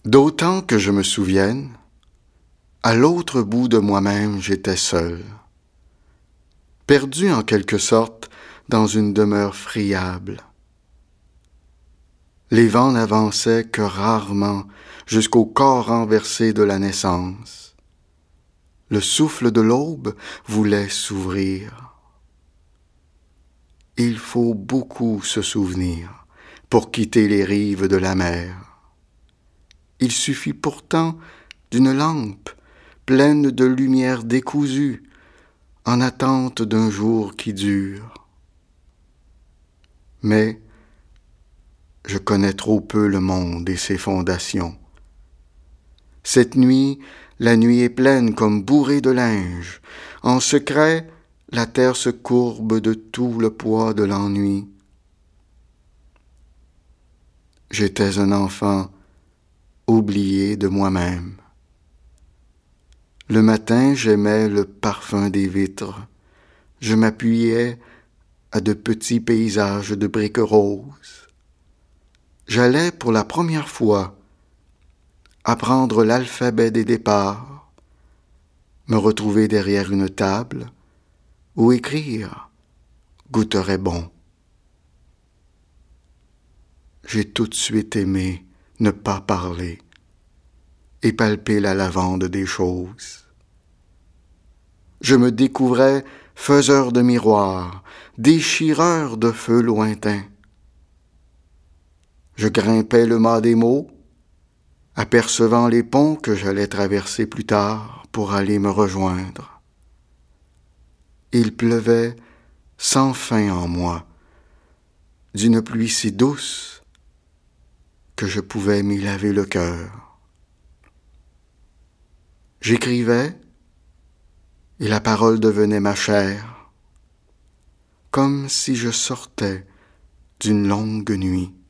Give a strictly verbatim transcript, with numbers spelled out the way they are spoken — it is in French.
D'autant que je me souvienne, à l'autre bout de moi-même j'étais seul, perdu en quelque sorte dans une demeure friable. Les vents n'avançaient que rarement jusqu'au corps renversé de la naissance. Le souffle de l'aube voulait s'ouvrir. Il faut beaucoup se souvenir pour quitter les rives de la mer. Il suffit pourtant d'une lampe pleine de lumière décousue en attente d'un jour qui dure. Mais je connais trop peu le monde et ses fondations. Cette nuit, la nuit est pleine comme bourrée de linge. En secret, la terre se courbe de tout le poids de l'ennui. J'étais un enfant oublié de moi-même. Le matin, j'aimais le parfum des vitres. Je m'appuyais à de petits paysages de briques roses. J'allais pour la première fois apprendre l'alphabet des départs, me retrouver derrière une table où écrire goûterait bon. J'ai tout de suite aimé ne pas parler et palper la lavande des choses. Je me découvrais faiseur de miroirs, déchireur de feux lointains. Je grimpais le mât des mots, apercevant les ponts que j'allais traverser plus tard pour aller me rejoindre. Il pleuvait sans fin en moi, d'une pluie si douce que je pouvais m'y laver le cœur. J'écrivais, et la parole devenait ma chair, comme si je sortais d'une longue nuit.